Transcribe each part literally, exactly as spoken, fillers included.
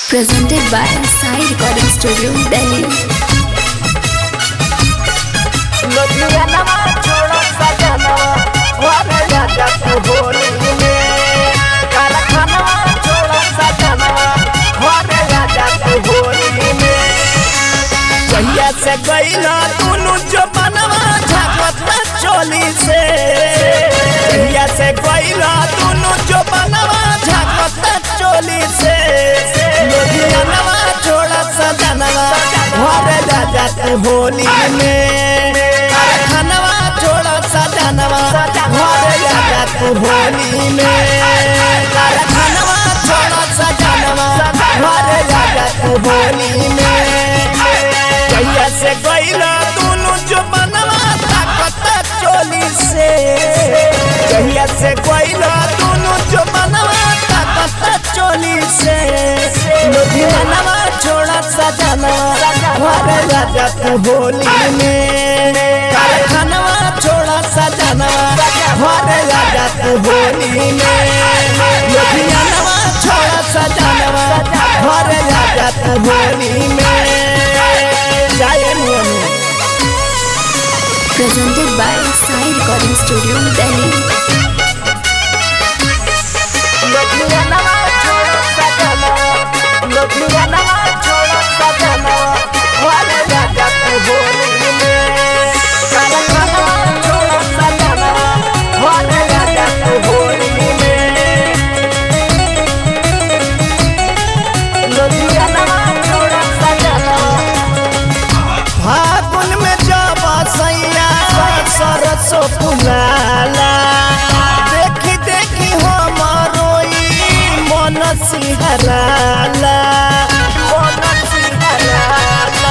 Presented by Sai Recording Studio, Delhi. से गईला तूनु जो बनवा झाकता चोली से जहिया से गईला तूनु जो बनवा झाकता चोली से लोधियानवा छोड़ा सजनवा घरे जा जा तू होली में कारखानवा छोड़ा सजनवा घरे जा जा तू होली में कारखानवा छोड़ा सजनवा घरे जा जा तू होली में जहिया से गईला तूनु जो बनवा ताकत चोली से जहिया से गईला तूनु जो बनवा ताकत चोली से लोधियानवा छोड़ा सजनवा घरे जा जा तू होली में कारखानवा छोड़ा सजनवा घरे जा जा तू होली में लोधियानवा छोड़ा सजनवा घरे जा जा तू होली में। Presented by Sai Recording Studio, Delhi. लोधियानवा छोड़ा सजनवा लोधियानवा छोड़ा सजनवा घरे जा जा तू होली में कारखानवा छोड़ा सजनवा घरे जा जा तू होली में लोधियानवा छोड़ा सजनवा फागुन में जब सैया सरसो फुलाला देखी देखी हमारो मन सिहराला मन सिहराला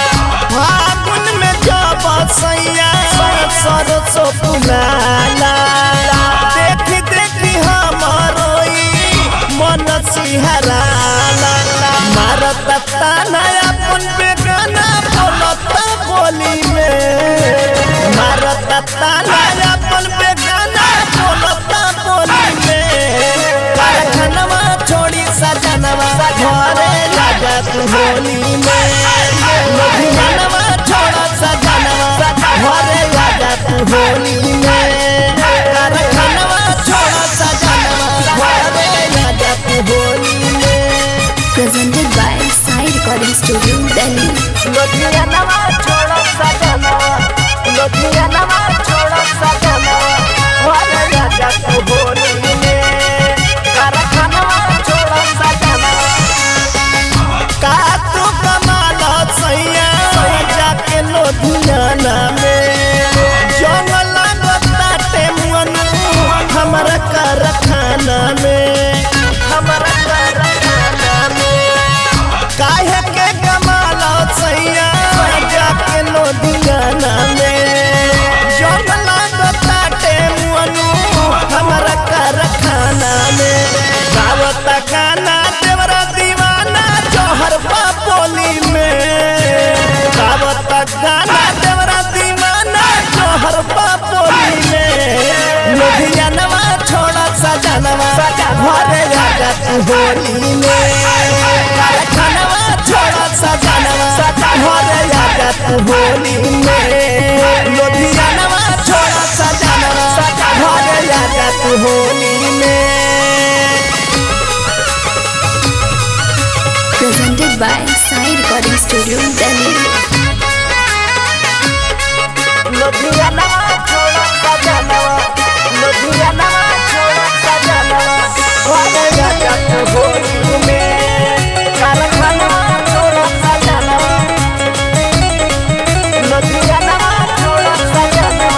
फागुन में जब सैया सरसो फुलाला देखी देखी हमारो मन सिहराला मारत ताना अपन बेगाना बोलता बोली में मारत ताना अपन बेगाना बोलता बोली में कारखानवा छोड़ी सजनवा घरे जा जा तू होली में लोधियानवा छोड़ा सजनवा घरे जा जा तू होली में कारखानवा छोड़ा सजनवा घरे जा जा तू होली में। Presented by Sai Recording Studio, Delhi. लोधियानवा छोड़ा सजनवा लोधियानवा छोड़ा सजनवा घरे जा जा तू होली में कारखानवा छोड़ा सजनवा का तू कमाल सैया जाके लोधियाना में जंगल बताते मन हमारा कारखाना में हमारा कारखाना में काहे के कमाल सैया जाके लोधियाना में जंगल बताते मन हमारा कारखाना में गावत गाना देवरा दीवाना जौहर बोली में गावत गाना देवरा दीवाना जौहर बोली में लोधियानवा छोड़ा सजनवा घरे जा जा तू होली में कारखानवा छोड़ा सजनवा घरे जा जा तू होली में लोधियानवा छोड़ा सजनवा घरे जा जा तू होली में। Presented by Sai Recording Studio, Delhi. लोधियानवा छोड़ा सजनवा लोधियानवा छोड़ा सजनवा घरे जा जा तू होली में कारखानवा छोड़ा सजनवा लोधियानवा छोड़ा सजनवा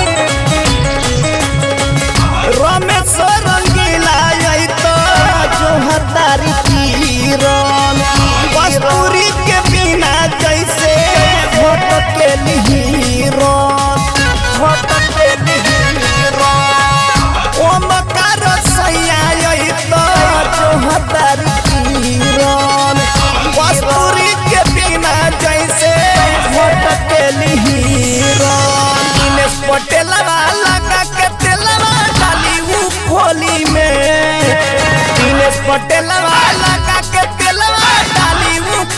रमेश रंगीला यही तो जो हतारी तीरन कस्तूरी के बिना जैसे भोट के हीरोन भोट के हीरोन ओ मकार सैया यही तो जो हतारी तीरन कस्तूरी के बिना जैसे भोट के हीरोन दिनेश पटेलवा लगा के तेलवा डाली ऊ खोली में दिनेश पटेलवा लगा के तेलवा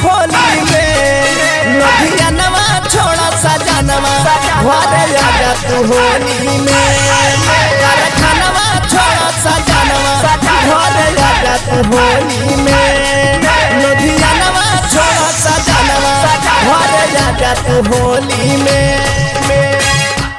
होली में लुधियानवा छोड़ा सजनवा घरे आजा तू होली में कारखानवा छोड़ा सजनवा घरे आजा तू होली में लुधियानवा छोड़ा सजनवा घरे आजा तू होली में।